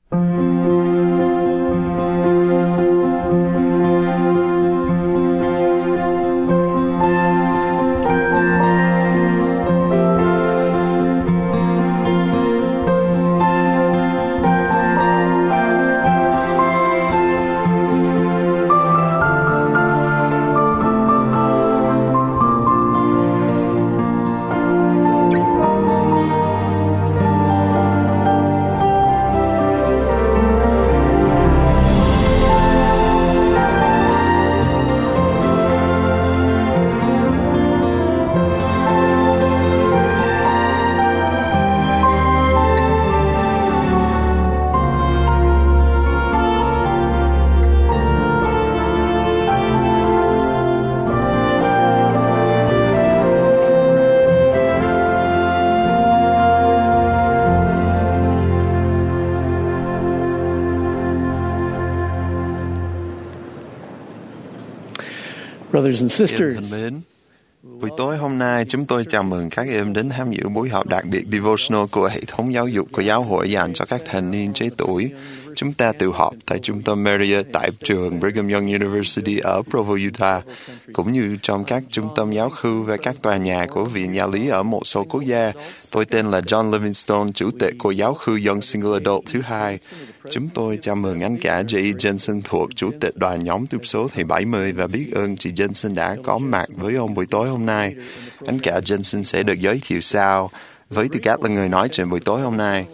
Brothers and Em sisters, thân mến, buổi tối hôm nay chúng tôi chào mừng các em đến tham dự buổi họp đặc biệt Devotional của hệ thống giáo dục của giáo hội dành cho các thành niên trẻ tuổi. Chúng ta tự họp tại trung tâm Marriott tại trường Brigham Young University ở Provo, Utah, cũng như trong các trung tâm giáo khu và các tòa nhà của Viện Giáo lý ở một số quốc gia. Tôi tên là John Livingstone, chủ tịch của giáo khu Young Single Adult thứ hai. Chúng tôi chào mừng anh cả J.E. Jensen thuộc chủ tịch đoàn nhóm tiếp số thì 70 và biết ơn chị Jensen đã có mặt với ông buổi tối hôm nay. Anh cả Jensen sẽ được giới thiệu sau với tư cách là người nói chuyện buổi tối hôm nay.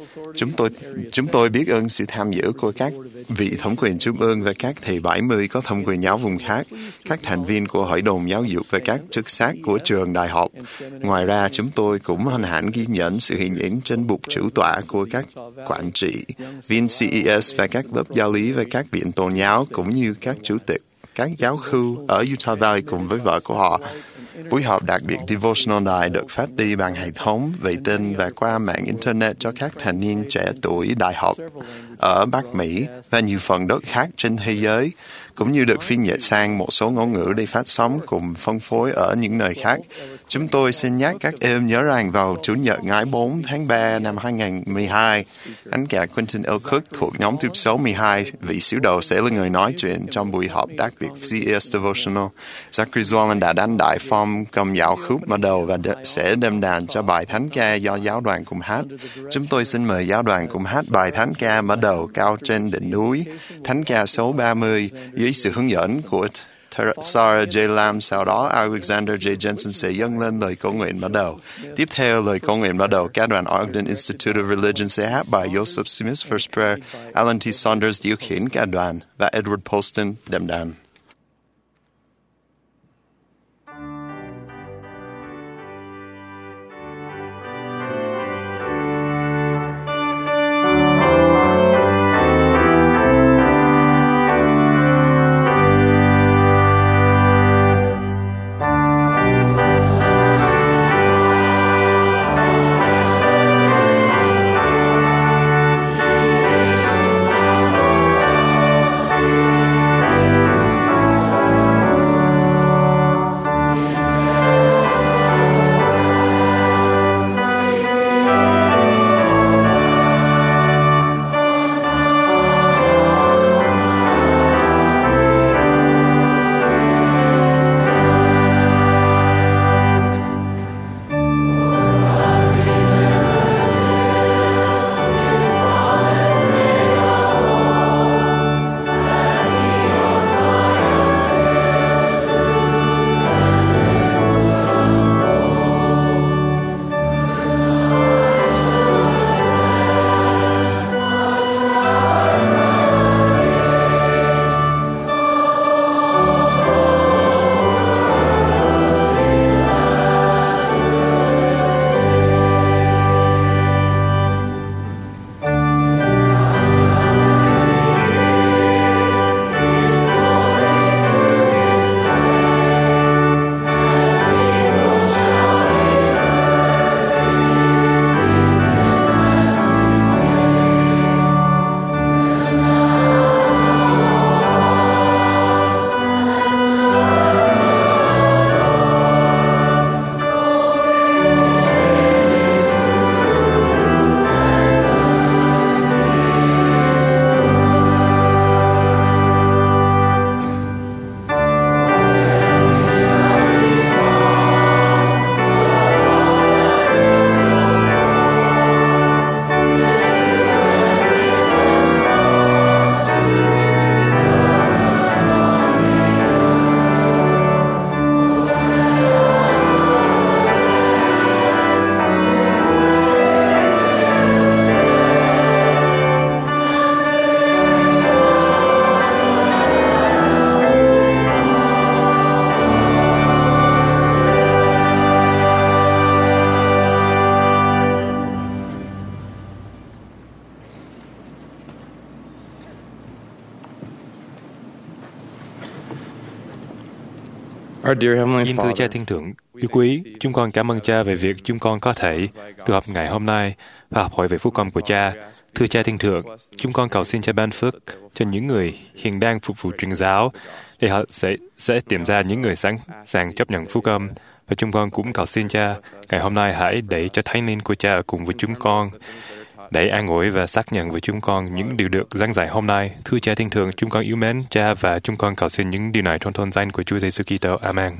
Chúng tôi biết ơn sự tham dự của các vị thống quyền trung ương và các thầy 70 có thẩm quyền giáo vùng khác, các thành viên của hội đồng giáo dục và các chức sắc của trường đại học. Ngoài ra, chúng tôi cũng hân hạnh ghi nhận sự hiện diện trên bục chủ tọa của các quản trị, viên CES và các lớp giáo lý và các viện tôn giáo, cũng như các chủ tịch các giáo khu ở Utah Valley cùng với vợ của họ. Buổi họp đặc biệt Devotional Đài được phát đi bằng hệ thống vệ tinh và qua mạng Internet cho các thành niên trẻ tuổi đại học ở Bắc Mỹ và nhiều phần đất khác trên thế giới, cũng như được phiên dịch sang một số ngôn ngữ để phát sóng cùng phân phối ở những nơi khác. Chúng tôi xin nhắc các em nhớ rằng vào Chủ nhật ngày 4 tháng 3 năm 2012, anh cả Quentin L. Cook thuộc nhóm tiếp số 12, vị sứ đồ sẽ là người nói chuyện trong buổi họp đặc biệt CS Devotional. Zachary Zwollen đã đánh đại form cầm dạo khúc mở đầu và sẽ đem đàn cho bài thánh ca do giáo đoàn cùng hát. Chúng tôi xin mời giáo đoàn cùng hát bài thánh ca mở đầu Cao trên đỉnh núi, thánh ca số 30 dưới sự hướng dẫn của Sarah J. Lam. Sau đó Alexander J. Jensen sẽ dâng lên lời cầu nguyện mở đầu. Tiếp theo lời cầu nguyện mở đầu, các đoàn Ogden Institute of Religion sẽ hát bài Joseph Smith's First Prayer. Alan T. Saunders điều khiển cả đoàn và Edward Poston đệm đàn. Xin thưa Cha Thiên Thượng yêu quý, chúng con cảm ơn Cha về việc chúng con có thể tụ họp ngày hôm nay và học hỏi về phúc âm của Cha. Thưa Cha Thiên Thượng, chúng con cầu xin Cha ban phước cho những người hiện đang phục vụ truyền giáo để họ sẽ tìm ra những người sẵn sàng chấp nhận phúc âm. Và chúng con cũng cầu xin Cha ngày hôm nay hãy để cho thánh linh của Cha ở cùng với chúng con để an ủi và xác nhận với chúng con những điều được giảng dạy hôm nay. Thưa Cha Thiên Thượng, chúng con yêu mến Cha và chúng con cầu xin những điều này trong tôn danh của Chúa Giêsu Kitô. Amen.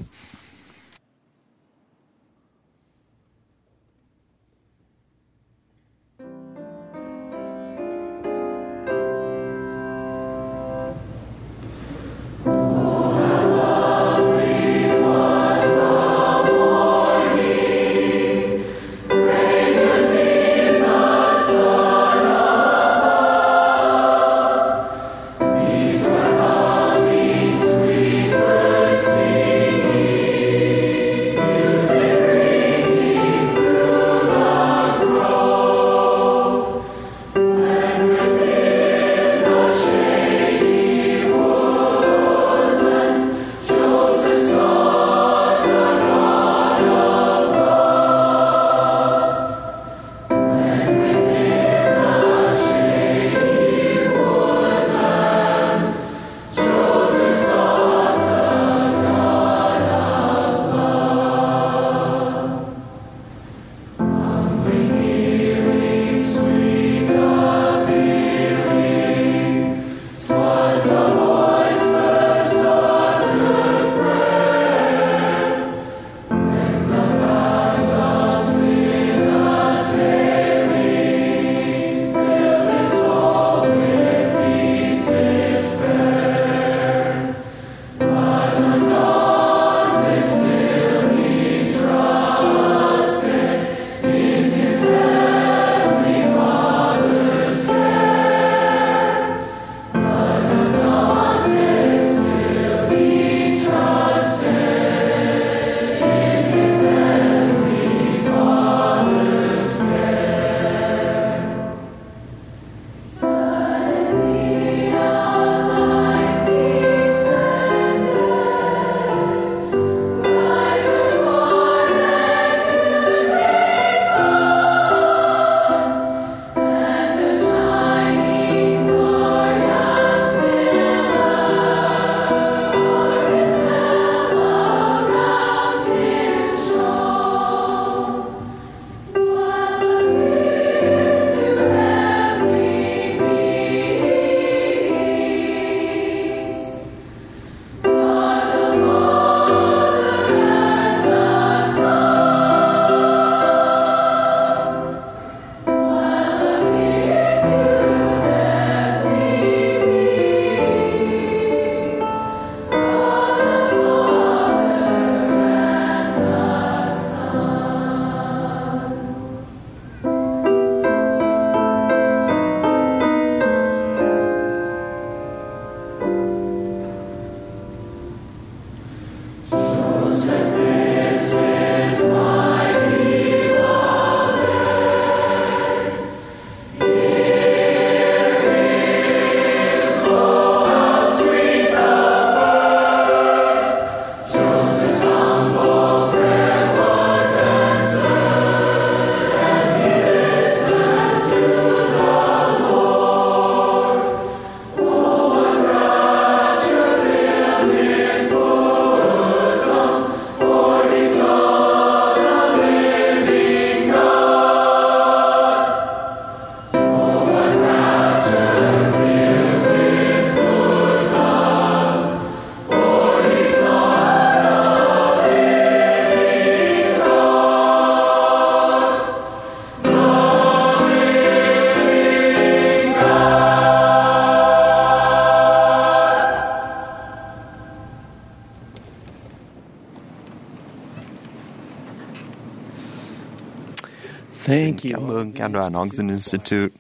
Xin cảm ơn Ca đoàn Ogden Institute.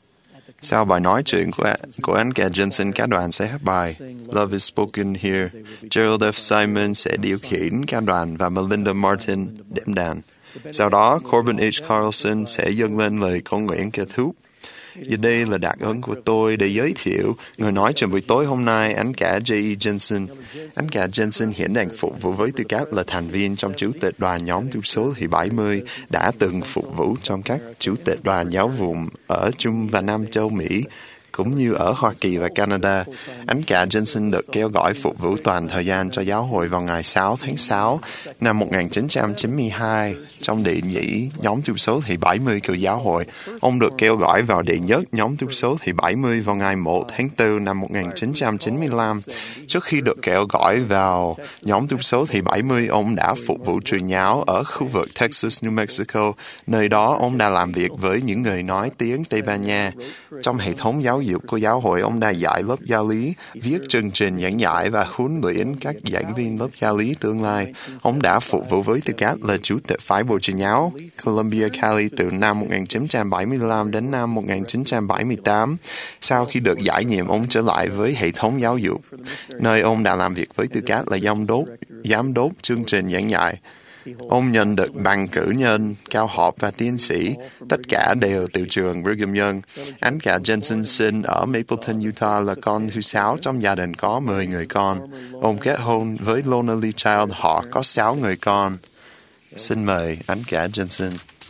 Sau bài nói chuyện của anh Ca Jensen, Ca đoàn sẽ hát bài Love is Spoken Here. Gerald F. Simon sẽ điều khiển ca đoàn và Melinda Martin đệm đàn. Sau đó, Corbin H. Carlson sẽ dâng lên lời cầu nguyện kết thúc. Giờ đây là đặc ân của tôi để giới thiệu người nói trong buổi tối hôm nay, anh cả J.E. Jensen. Anh cả Jensen hiện đang phục vụ với tư cách là thành viên trong chủ tịch đoàn nhóm tu số thì 70, đã từng phục vụ trong các chủ tịch đoàn giáo vùng ở Trung và Nam châu Mỹ, cũng như ở Hoa Kỳ và Canada. Anh cả Jensen được kêu gọi phục vụ toàn thời gian cho giáo hội vào ngày 6 tháng 6 năm 1992 trong đệ nhị nhóm tu số thì 70 của giáo hội. Ông được kêu gọi vào đệ nhất nhóm tu số thì 70 vào ngày 1 tháng 4 năm 1995. Trước khi được kêu gọi vào nhóm tu số thì 70, ông đã phục vụ truyền giáo ở khu vực Texas, New Mexico. Nơi đó, ông đã làm việc với những người nói tiếng Tây Ban Nha. Trong hệ thống giáo dục của giáo hội, ông đã dạy lớp giáo lý, viết chương trình giảng dạy và huấn luyện các giảng viên lớp giáo lý tương lai. Ông đã phục vụ với tư cách là chủ tịch phái bộ truyền giáo Columbia Cali từ năm 1975 đến năm 1978. Sau khi được giải nhiệm, ông trở lại với hệ thống giáo dục, nơi ông đã làm việc với tư cách là giám đốc chương trình giảng dạy. Ông nhận được bằng cử nhân, cao học và tiến sĩ, tất cả đều từ trường Brigham Young. Anh cả Jensen sinh ở Mapleton, Utah, là con thứ 6 trong gia đình có 10 người con. Ông kết hôn với Lona Lee Child, họ có 6 người con. Xin mời anh cả Jensen.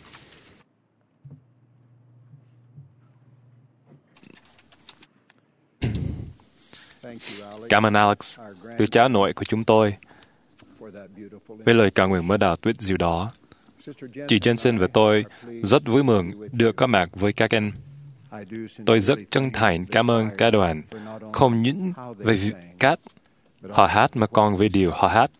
Cảm ơn Alex, đứa cháu nội của chúng tôi, với lời cầu nguyện mở đầu tuyệt diệu đó. Chị Jensen và tôi rất vui mừng được có mặt với các anh. Tôi rất chân thành cảm ơn cả đoàn, không những về cách họ hát mà còn về điều họ hát.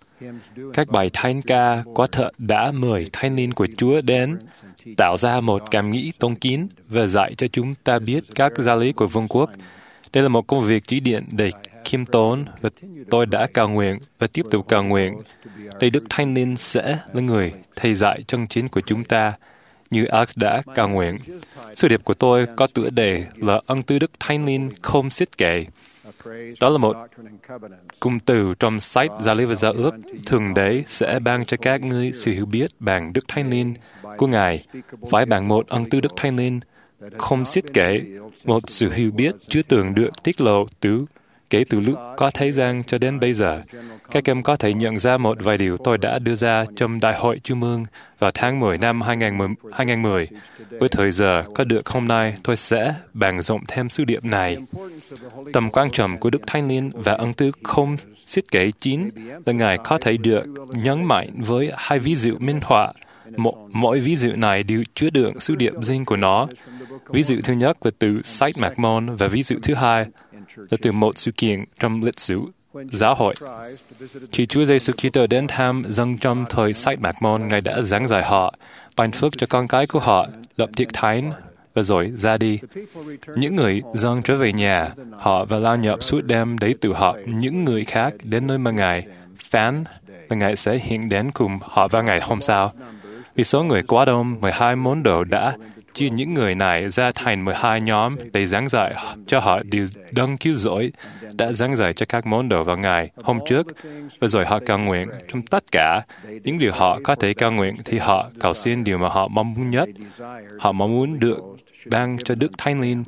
Các bài thánh ca quả thật đã mời thánh linh của Chúa đến, tạo ra một cảm nghĩ tôn kính và dạy cho chúng ta biết các giáo lý của vương quốc. Đây là một công việc chỉ điện đầy khiêm tốn, và tôi đã cầu nguyện và tiếp tục cầu nguyện để Đức Thánh Linh sẽ là người thầy dạy chân chính của chúng ta, như Alex đã cầu nguyện. Sứ điệp của tôi có tựa đề là ân tứ Đức Thánh Linh không xiết kể. Đó là một cụm từ trong sách Giáo lý và Giao ước. Thượng Đế sẽ ban cho các ngươi sự hiểu biết bằng Đức Thánh Linh của Ngài, phải bằng một ân tứ Đức Thánh Linh không xiết kể, một sự hiểu biết chưa từng được tiết lộ kể từ lúc có thế gian cho đến bây giờ. Các em có thể nhận ra một vài điều tôi đã đưa ra trong Đại hội Trung ương vào tháng 10 năm 2010. Với thời giờ có được hôm nay, tôi sẽ bàn rộng thêm sứ điệp này. Tầm quan trọng của Đức Thánh Linh và ân tứ không xiết kể chính là Ngài có thể được nhấn mạnh với 2 ví dụ minh họa. Mỗi ví dụ này đều chứa đựng sứ điệp riêng của nó. Ví dụ thứ nhất là từ sách Mạc Môn, và ví dụ thứ hai là từ một sự kiện trong lịch sử giáo hội. Khi Chúa Giêsu Kitô đến thăm dân trong thời sách Mạc Môn, Ngài đã giảng dạy họ, ban phước cho con cái của họ, lập tiệc thánh và rồi ra đi. Những người dân trở về nhà họ và lao nhọc suốt đêm để tự họ những người khác đến nơi mà Ngài phán là Ngài sẽ hiện đến cùng họ vào ngày hôm sau. Vì số người quá đông, 12 môn đồ đã chia những người này ra thành 12 nhóm để giảng dạy cho họ điều đấng cứu rỗi đã giảng dạy cho các môn đồ vào ngày hôm trước, và rồi họ cầu nguyện. Trong tất cả những điều họ có thể cầu nguyện thì họ cầu xin điều mà họ mong muốn nhất. Họ mong muốn được ban cho Đức Thánh Linh.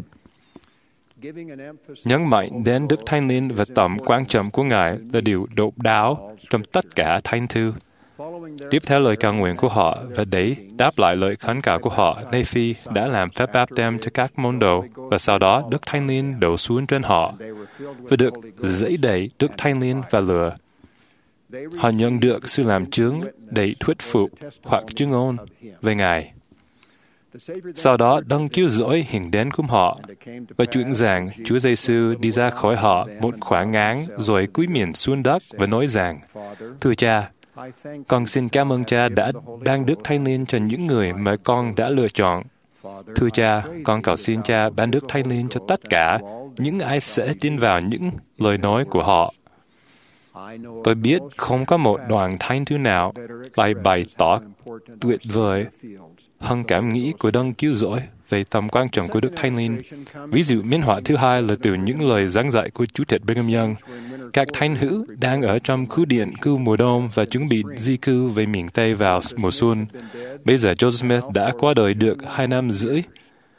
Nhấn mạnh đến Đức Thánh Linh và tầm quan trọng của Ngài là điều độc đáo trong tất cả thánh thư. Tiếp theo lời cầu nguyện của họ và để đáp lại lời khấn cầu của họ, Nephi đã làm phép báp têm cho các môn đồ, và sau đó Đức Thánh Linh đổ xuống trên họ và được dẫy đẩy Đức Thánh Linh và lửa. Họ nhận được sự làm chứng để thuyết phục hoặc chứng ngôn về Ngài. Sau đó, Đấng cứu rỗi hiện đến cùng họ và chuyện rằng Chúa Giêsu đi ra khỏi họ một khoảng ngắn rồi cúi miệng xuống đất và nói rằng: Thưa Cha, con xin cảm ơn Cha đã ban Đức Thánh Linh cho những người mà con đã lựa chọn. Thưa Cha, con cầu xin Cha ban Đức Thánh Linh cho tất cả những ai sẽ tin vào những lời nói của họ. Tôi biết không có một đoạn thánh thư nào lại bày tỏ tuyệt vời hơn cảm nghĩ của Đấng cứu rỗi về tầm quan trọng của Đức Thánh Linh. Ví dụ minh họa thứ hai là từ những lời giảng dạy của Chủ tịch Brigham Young. Các thánh hữu đang ở trong khu điện cư mùa đông và chuẩn bị di cư về miền Tây vào mùa xuân. Bây giờ Joseph Smith đã qua đời được 2 năm rưỡi.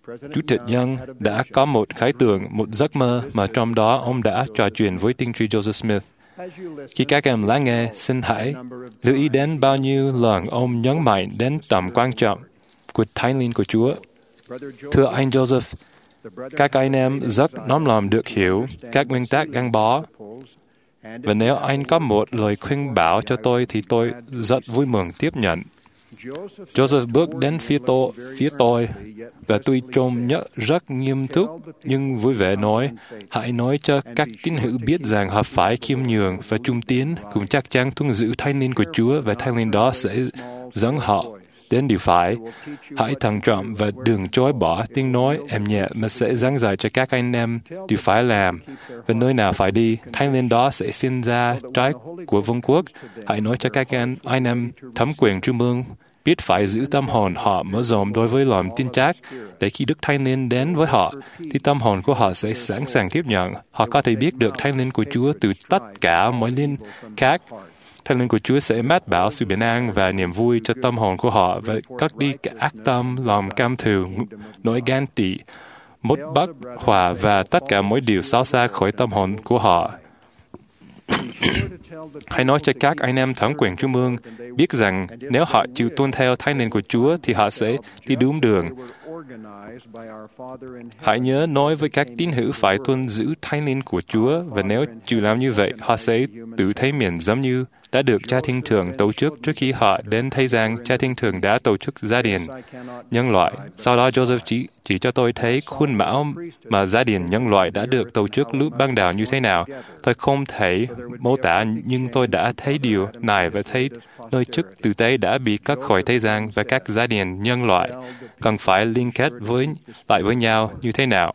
Chủ tịch Young đã có một khái tượng, một giấc mơ mà trong đó ông đã trò chuyện với tiên tri Joseph Smith. Khi các em lắng nghe, xin hãy lưu ý đến bao nhiêu lần ông nhấn mạnh đến tầm quan trọng của Thánh Linh của Chúa. Thưa anh Joseph, các anh em rất nóng lòng được hiểu các nguyên tắc gắn bó. Và nếu anh có một lời khuyên bảo cho tôi thì tôi rất vui mừng tiếp nhận. Joseph bước đến phía tôi, và tuy trông rất nghiêm túc, nhưng vui vẻ nói, hãy nói cho các tín hữu biết rằng họ phải khiêm nhường và trung tín, cũng chắc chắn tuân giữ Thánh Linh của Chúa, và Thánh Linh đó sẽ dẫn họ đến điều phải. Hãy thận trọng và đừng chối bỏ tiếng nói em nhẹ mà sẽ giảng dạy cho các anh em điều phải làm và nơi nào phải đi. Thánh Linh đó sẽ sinh ra trái của vương quốc. Hãy nói cho các anh em thẩm quyền trung ương biết phải giữ tâm hồn họ mở rộng đối với lòng tin chắc, để khi Đức Thánh Linh đến với họ, thì tâm hồn của họ sẽ sẵn sàng tiếp nhận. Họ có thể biết được Thánh Linh của Chúa từ tất cả mọi linh khác. Thánh Linh của Chúa sẽ mách bảo sự bình an và niềm vui cho tâm hồn của họ và cất đi cả ác tâm, lòng cam thù, nỗi ganh tị, mốt bất hòa và tất cả mọi điều xấu xa khỏi tâm hồn của họ. Hãy nói cho các anh em thẩm quyền trung ương biết rằng nếu họ chịu tuân theo Thánh Linh của Chúa thì họ sẽ đi đúng đường. Hãy nhớ nói với các tín hữu phải tuân giữ Thánh Linh của Chúa, và nếu chịu làm như vậy, họ sẽ tự thấy mình giống như đã được Cha Thiên Thượng tổ chức trước khi họ đến thế gian. Cha Thiên Thượng đã tổ chức gia đình nhân loại. Sau đó Joseph chỉ cho tôi thấy khuôn mẫu mà gia đình nhân loại đã được tổ chức lúc ban đầu như thế nào. Tôi không thể mô tả, nhưng tôi đã thấy điều này và thấy nơi chức tử tế đã bị cắt khỏi thế gian và các gia đình nhân loại cần phải liên kết lại với nhau như thế nào.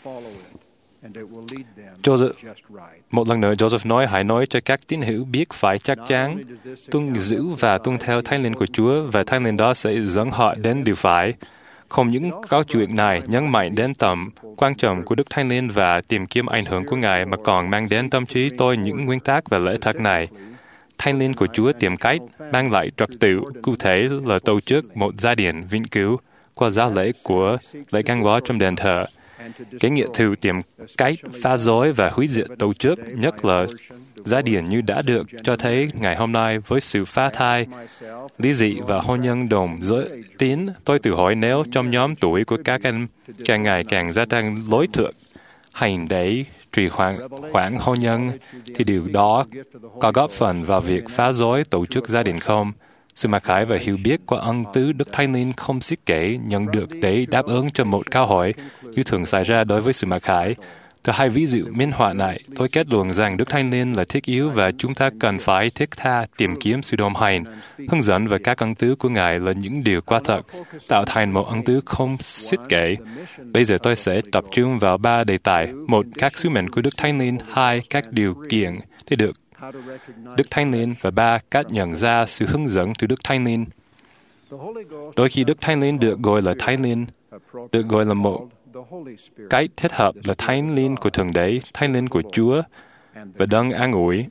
Một lần nữa, Joseph nói, hãy nói cho các tín hữu biết phải chắc chắn, tuân giữ và tuân theo Thánh Linh của Chúa, và Thánh Linh đó sẽ dẫn họ đến điều phải. Không những câu chuyện này nhấn mạnh đến tầm quan trọng của Đức Thánh Linh và tìm kiếm ảnh hưởng của Ngài, mà còn mang đến tâm trí tôi những nguyên tắc và lẽ thật này. Thánh Linh của Chúa tìm cách mang lại trật tự, cụ thể là tổ chức một gia đình vĩnh cửu qua giáo lễ của lễ gắn bó trong đền thờ. Cái nghĩa thù tìm cách phá rối và hủy diệt tổ chức, nhất là gia đình như đã được cho thấy ngày hôm nay với sự phá thai, ly dị và hôn nhân đồng giới tín. Tôi tự hỏi nếu trong nhóm tuổi của các anh càng ngày càng gia tăng lối thượng hành để trì hoãn hôn nhân, thì điều đó có góp phần vào việc phá rối tổ chức gia đình không? Sự mặc khải và hiểu biết qua ân tứ Đức Thánh Linh không xiết kể nhận được để đáp ứng cho một câu hỏi như thường xảy ra đối với sự mặc khải. Từ hai ví dụ minh họa này, tôi kết luận rằng Đức Thánh Linh là thiết yếu và chúng ta cần phải thiết tha tìm kiếm sự đồng hành, hướng dẫn và các ân tứ của Ngài là những điều quả thật, tạo thành một ân tứ không xiết kể. Bây giờ tôi sẽ tập trung vào 3 đề tài: 1. Các sứ mệnh của Đức Thánh Linh; 2. Các điều kiện để được Đức Thánh Linh; và 3. Cách nhận ra sự hướng dẫn từ Đức Thánh Linh. Đôi khi Đức Thánh Linh được gọi là Thánh Linh, được gọi là một cách thích hợp là Thánh Linh của Thượng Đế, Thánh Linh của Chúa và Đấng an ủi.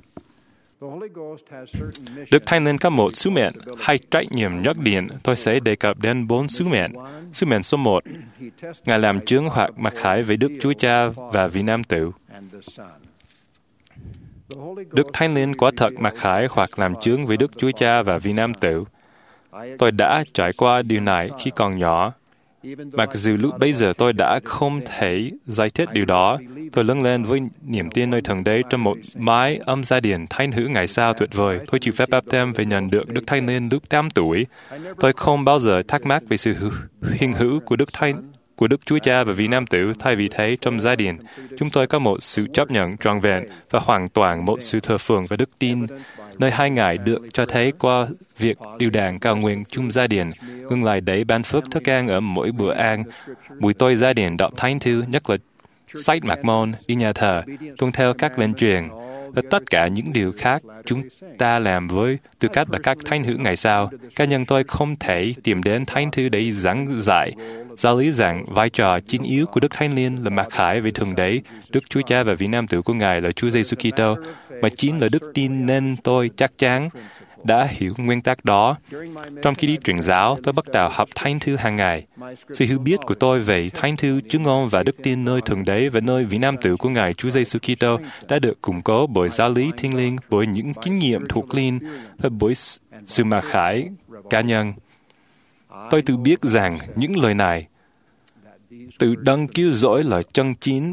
Đức Thánh Linh có một sứ mệnh hay trách nhiệm nhất định. Tôi sẽ đề cập đến 4 sứ mệnh. Sứ mệnh số 1, Ngài làm chứng hoặc mặc khải về Đức Chúa Cha và vị Nam Tử. Đức Thánh Linh quả thật mặc khải hoặc làm chứng với Đức Chúa Cha và vị Nam Tử. Tôi đã trải qua điều này khi còn nhỏ. Mặc dù lúc bây giờ tôi đã không thể giải thích điều đó, tôi lớn lên với niềm tin nơi Thượng Đế trong một mái ấm gia đình thánh hữu ngày sau tuyệt vời. Tôi chịu phép báp-têm và nhận được Đức Thánh Linh lúc 8 tuổi. Tôi không bao giờ thắc mắc về sự hiện hữu của Đức Chúa Cha và vị Nam Tử. Thay vì thế, trong gia đình, chúng tôi có một sự chấp nhận trọn vẹn và hoàn toàn một sự thờ phượng và đức tin, nơi hai Ngài được cho thấy qua việc điều đàn cầu nguyện chung gia đình, ngừng lại để ban phước thức ăn ở mỗi bữa ăn. Buổi tối gia đình đọc thánh thư, nhất là sách mạc môn, đi nhà thờ, tuân theo các lệnh truyền, và tất cả những điều khác chúng ta làm với tư cách là các thánh hữu ngày sau. Cá nhân tôi không thể tìm đến thánh thư để giảng dạy giáo lý rằng vai trò chính yếu của Đức Thánh Linh là mặc khải về Thượng Đế, Đức Chúa Cha và vị Nam Tử của Ngài là Chúa Giêsu Kitô, mà chính là đức tin nên tôi chắc chắn đã hiểu nguyên tắc đó. Trong khi đi truyền giáo, tôi bắt đầu học Thánh Thư hàng ngày. Sự hiểu biết của tôi về Thánh Thư, chứng ngôn và đức tin nơi Thượng Đế và nơi vị Nam Tử của Ngài Chúa Giêsu Kitô đã được củng cố bởi giáo lý thiêng liêng, bởi những kinh nghiệm thuộc linh và bởi sự mặc khải cá nhân. Tôi tự biết rằng những lời này từ Đấng cứu rỗi là chân chính,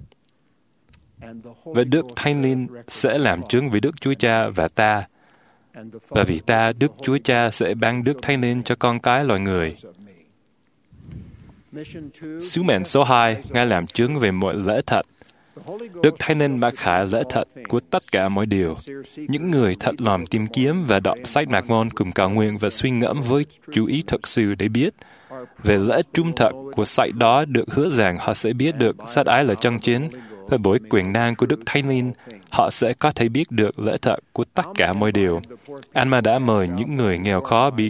và Đức Thánh Linh sẽ làm chứng với Đức Chúa Cha và ta, và vì ta, Đức Chúa Cha sẽ ban Đức Thánh Linh cho con cái loài người. Sứ mệnh số 2, Ngài làm chứng về mọi lẽ thật. Đức Thánh Linh mặc khải lẽ thật của tất cả mọi điều. Những người thật lòng tìm kiếm và đọc sách Mạc Môn cùng cầu nguyện và suy ngẫm với chú ý thực sự để biết về lẽ trung thật của sách đó, được hứa rằng họ sẽ biết được sách ấy là chân chính, và bởi quyền năng của Đức Thánh Linh, họ sẽ có thể biết được lẽ thật của tất cả mọi điều. Alma đã mời những người nghèo khó bị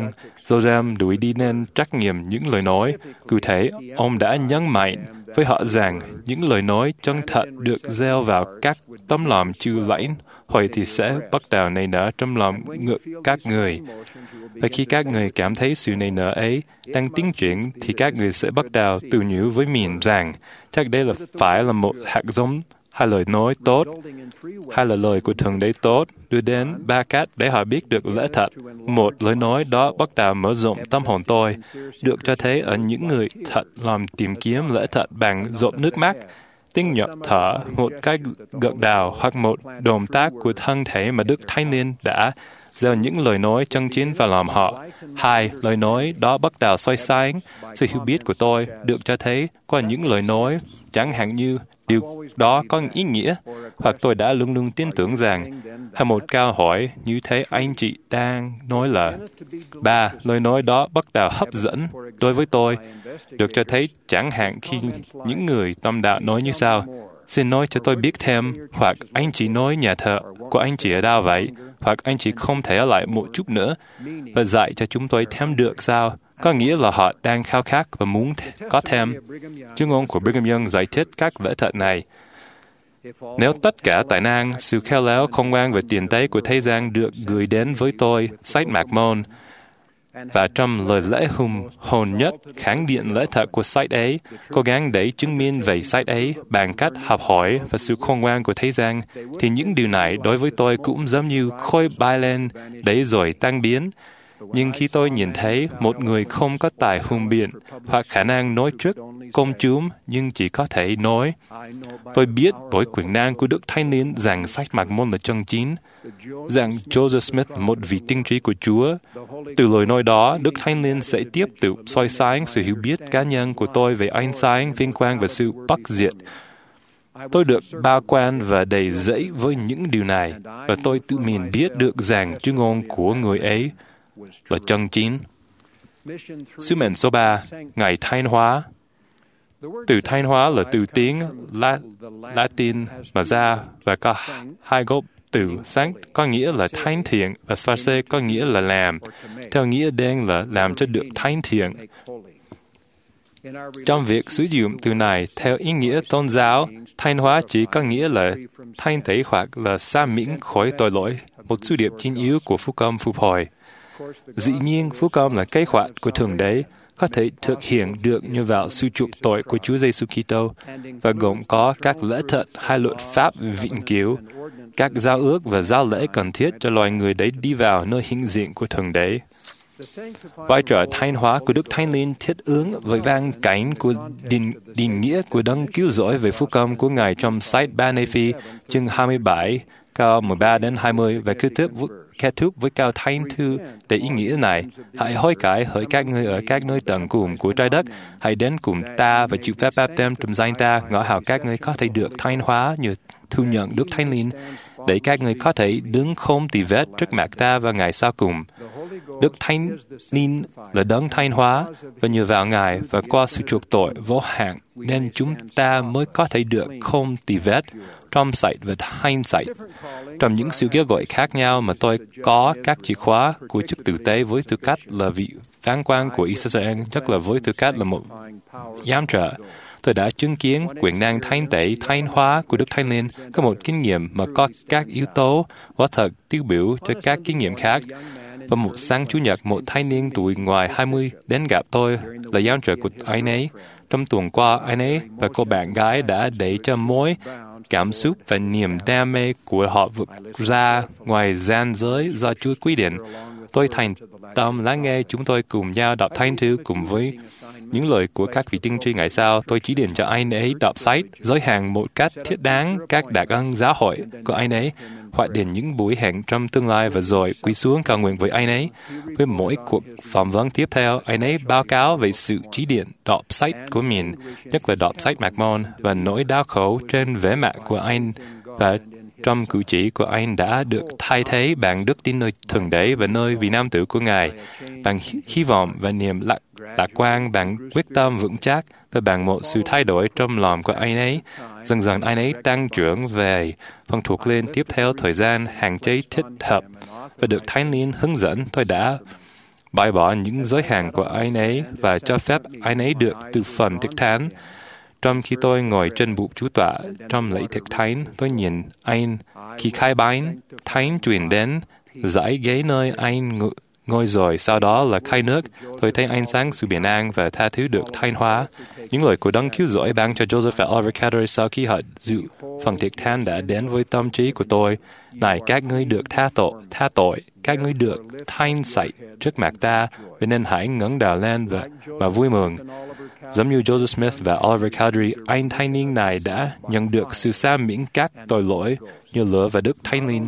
Joram đuổi đi nên trắc nghiệm những lời nói. Cụ thể, ông đã nhấn mạnh với họ rằng những lời nói chân thật được gieo vào các tấm lòng chịu lãnh, hồi thì sẽ bắt đầu nảy nở trong lòng các người. Và khi các người cảm thấy sự nảy nở ấy đang tiến triển, thì các người sẽ bắt đầu tự nhủ với mình rằng chắc đây phải là một hạt giống, hay lời nói tốt, hay là lời của Thượng Đế tốt, đưa đến 3 cách để họ biết được lẽ thật. Một, lời nói đó bắt đầu mở rộng tâm hồn tôi, được cho thấy ở những người thật lòng tìm kiếm lẽ thật bằng giọt nước mắt, tiếng nhịp thở, một cái gật đầu hoặc một động tác của thân thể mà Đức Thánh Linh đã gieo những lời nói chân chính vào lòng họ. 2. Lời nói đó bắt đầu soi sáng sự hiểu biết của tôi, được cho thấy qua những lời nói, chẳng hạn như điều đó có ý nghĩa, hoặc tôi đã luôn luôn tin tưởng rằng, hay một câu hỏi như thế anh chị đang nói là. 3. Lời nói đó bắt đầu hấp dẫn đối với tôi, được cho thấy chẳng hạn khi những người tâm đạo nói như sau: xin nói cho tôi biết thêm, hoặc anh chị nói nhà thờ của anh chị ở đâu vậy, hoặc anh chị không thể ở lại một chút nữa và dạy cho chúng tôi thêm được sao? Có nghĩa là họ đang khao khát và muốn có thêm. Chứng ngôn của Brigham Young giải thích các lẽ thật này. Nếu tất cả tài năng, sự khéo léo, khôn ngoan và tiền tế của thế gian được gửi đến với tôi, sách Mạc Môn, và trong lời lẽ hùng hồn nhất khẳng định lẽ thật của sách ấy, cố gắng để chứng minh về sách ấy bằng cách học hỏi và sự khôn ngoan của thế gian, thì những điều này đối với tôi cũng giống như khói bay lên để rồi tan biến. Nhưng khi tôi nhìn thấy một người không có tài hùng biện hoặc khả năng nói trước công chúng nhưng chỉ có thể nói, tôi biết bởi quyền năng của Đức Thánh Linh rằng sách Mạc Môn là chân chính, rằng Joseph Smith một vị tiên tri của Chúa. Từ lời nói đó, Đức Thánh Linh sẽ tiếp tục soi sáng sự hiểu biết cá nhân của tôi về ánh sáng, vinh quang và sự bất diệt. Tôi được bao quanh và đầy dẫy với những điều này, và tôi tự mình biết được rằng chứng ngôn của người ấy là chân chính. Sứ mệnh số 3, Ngài Thánh Hóa. Từ Thánh Hóa là từ tiếng Latin mà ra và có hai gốc từ sáng có nghĩa là thánh thiện và phase có nghĩa là làm, theo nghĩa đen là làm cho được thánh thiện. Trong việc sử dụng từ này theo ý nghĩa tôn giáo, thánh hóa chỉ có nghĩa là thanh tẩy hoặc là sa miễn khỏi tội lỗi, một sứ điệp chính yếu của phúc âm phục hồi. Dĩ nhiên, phúc âm là kế hoạch của Thượng Đế, có thể thực hiện được nhờ vào sự chuộc tội của Chúa Giêsu Kitô và gồm có các lẽ thật hay luật pháp vĩnh cửu, các giao ước và giao lễ cần thiết cho loài người để đi vào nơi hiện diện của Thượng Đế. Vai trò thánh hóa của Đức Thánh Linh thiết ứng với văn cảnh của định nghĩa của Đấng cứu rỗi về phúc âm của Ngài trong sách Ba-nê-phi, chương 27, câu 13 đến 20 và kết thúc với câu Thánh Thư để ý nghĩa này: hãy hối cải hỡi các ngươi ở các nơi tận cùng của trái đất, hãy đến cùng ta và chịu phép báp têm trong danh ta, ngõ hào các ngươi có thể được thánh hóa nhờ thu nhận Đức Thánh Linh, để các ngươi có thể đứng không tì vết trước mặt ta và ngày sau cùng. Đức Thánh Linh là đấng thánh hóa, và nhờ vào Ngài và qua sự chuộc tội vô hạn nên chúng ta mới có thể được không tì vết, trong sạch và thanh sạch. Trong những sự kêu gọi khác nhau mà tôi có các chìa khóa của chức tử tế với tư cách là vị phán quan của Israel, chắc là với tư cách là một giám trợ. Tôi đã chứng kiến quyền năng thánh tẩy, thánh hóa của Đức Thánh Linh có một kinh nghiệm mà có các yếu tố quả thật tiêu biểu cho các kinh nghiệm khác. Và một sáng Chủ nhật, một thanh niên tuổi ngoài 20 đến gặp tôi là giáo trợ của anh ấy. Trong tuần qua, anh ấy và cô bạn gái đã để cho mối cảm xúc và niềm đam mê của họ vượt ra ngoài ranh giới do Chúa quy định. Tôi thành tâm lắng nghe chúng tôi cùng nhau đọc Thánh Thư cùng với những lời của các vị tiên tri ngày sau. Tôi chỉ định cho anh ấy đọc sách, giới hạn một cách thiết đáng các đặc ân giáo hội của anh ấy, hoạch định những buổi hẹn trong tương lai và rồi quỳ xuống cầu nguyện với anh ấy. Với mỗi cuộc phỏng vấn tiếp theo, anh ấy báo cáo về sự chỉ định đọc sách của mình, nhất là đọc sách Mạc Môn và nỗi đau khổ trên vẻ mặt của anh và trong cử chỉ của anh đã được thay thế bằng đức tin nơi Thượng Đế và nơi vị nam tử của Ngài, bằng hy vọng và niềm lạc quan, bằng quyết tâm vững chắc và bằng một sự thay đổi trong lòng của anh ấy. Dần dần anh ấy tăng trưởng về phần thuộc lên tiếp theo thời gian hạn chế thích hợp và được Thánh Linh hướng dẫn. Tôi đã bãi bỏ những giới hạn của anh ấy và cho phép anh ấy được từ phần thực thánh. Trong khi tôi ngồi trên bục chủ tọa trong lễ thực thánh, tôi nhìn anh khi khai bánh thánh truyền đến dãy ghế nơi anh ngồi rồi, sau đó là khai nước. Tôi thấy ánh sáng sự bình an và tha thứ được thanh hóa. Những lời của Đấng cứu rỗi ban cho Joseph và Oliver Cowdery sau khi họ dự phần tiệc thánh đã đến với tâm trí của tôi. Này, các ngươi được tha tội, các ngươi được thanh sạch trước mặt ta, vì nên hãy ngẩng đầu lên và vui mừng. Giống như Joseph Smith và Oliver Cowdery, anh thanh niên này đã nhận được sự sa miễn các tội lỗi như lửa và Đức Thánh Linh.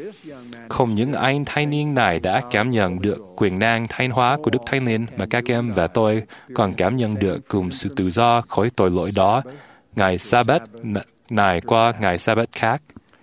Không những anh thanh niên này đã cảm nhận được quyền năng thanh hóa của Đức Thánh Linh, mà các em và tôi còn cảm nhận được cùng sự tự do khỏi tội lỗi đó, ngày Sa-bát này qua ngày Sa-bát khác.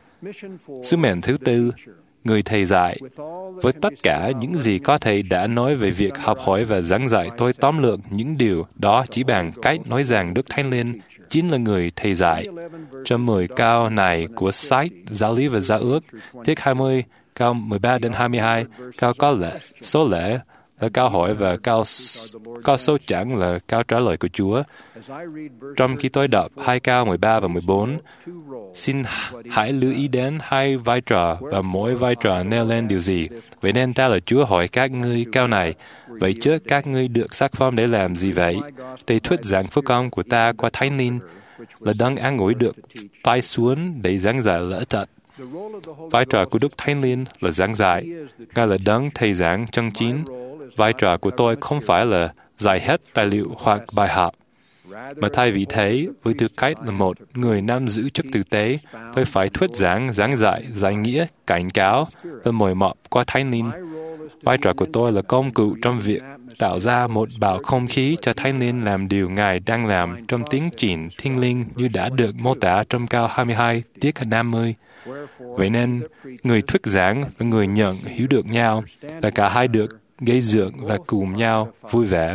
Sứ mệnh thứ tư, người thầy dạy. Với tất cả những gì có thể đã nói về việc học hỏi và giảng dạy, tôi tóm lược những điều đó chỉ bằng cách nói rằng Đức Thánh Linh chính là người thầy dạy. Trong 10 câu này của sách Giáo lý và Giao ước, tiết 20, câu 13 đến 22, câu có số lễ là câu hỏi và câu số chẵn là câu trả lời của Chúa. Trong khi tôi đọc 2 câu 13 và 14, xin hãy lưu ý đến hai vai trò và mỗi vai trò nêu lên điều gì. Vậy nên ta là Chúa hỏi các ngươi câu này, vậy trước các ngươi được sắc phong để làm gì vậy? Để thuyết giảng phúc âm của ta qua Thánh Linh, là Đấng an ủi được phái xuống để giảng dạy lẽ thật. Vai trò của Đức Thánh Linh là giảng dạy. Ngài là Đấng thầy giảng chân chính. Vai trò của tôi không phải là dạy hết tài liệu hoặc bài học, mà thay vì thế, với tư cách là một người nắm giữ chức tử tế, tôi phải thuyết giảng, giảng dạy, giải nghĩa, cảnh cáo và mời mọc qua Thánh Linh. Vai trò của tôi là công cụ trong việc tạo ra một bầu không khí cho Thánh Linh làm điều Ngài đang làm trong tiến trình thiêng liêng như đã được mô tả trong câu 22, tiết 50. Vậy nên, người thuyết giảng và người nhận hiểu được nhau là cả hai được gây dựng và cùng nhau vui vẻ.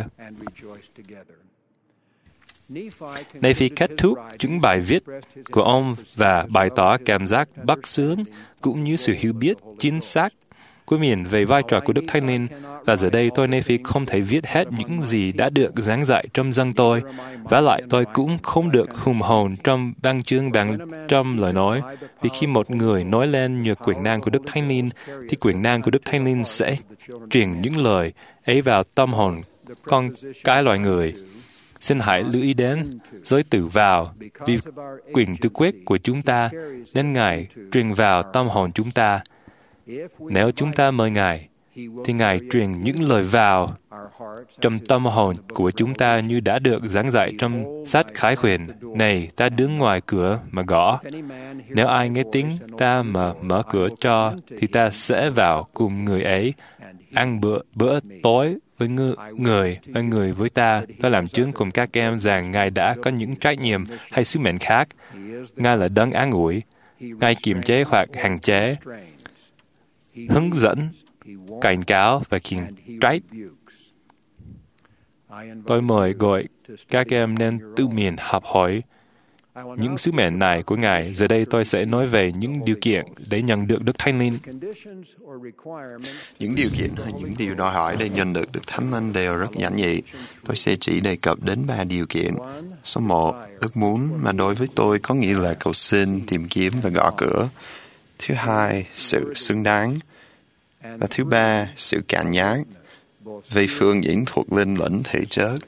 Nephi kết thúc những bài viết của ông và bày tỏ cảm giác bất sướng cũng như sự hiểu biết chính xác của mình về vai trò của Đức Thánh Linh. Và giờ đây tôi Nephi không thể viết hết những gì đã được giảng dạy trong dân tôi. Vả lại tôi cũng không được hùng hồn trong văn chương bằng trong lời nói. Vì khi một người nói lên nhờ quyền năng của Đức Thánh Linh, thì quyền năng của Đức Thánh Linh sẽ truyền những lời ấy vào tâm hồn con cái loài người. Xin hãy lưu ý đến giới tử vào, vì quyền tự quyết của chúng ta, nên Ngài truyền vào tâm hồn chúng ta. Nếu chúng ta mời Ngài, thì Ngài truyền những lời vào trong tâm hồn của chúng ta như đã được giảng dạy trong sách Khải Huyền. Này, ta đứng ngoài cửa mà gõ. Nếu ai nghe tiếng ta mà mở cửa cho, thì ta sẽ vào cùng người ấy, ăn bữa tối với người với ta. Tôi làm chứng cùng các em rằng Ngài đã có những trách nhiệm hay sứ mệnh khác. Ngài là Đấng an ủi. Ngài kiềm chế hoặc hạn chế, hướng dẫn, cảnh cáo và khiển trách. Tôi mời gọi các em nên tự mình học hỏi những sứ mệnh này của Ngài. Giờ đây tôi sẽ nói về những điều kiện để nhận được Đức Thánh Linh. Những điều kiện hay những điều đòi hỏi để nhận được Đức Thánh Linh đều rất giản dị. Tôi sẽ chỉ đề cập đến 3 điều kiện. Số 1, ước muốn mà đối với tôi có nghĩa là cầu xin, tìm kiếm và gõ cửa. Thứ hai, sự xứng đáng. Và thứ ba, sự cản nhát về phương diện thuộc linh lẫn thể chất.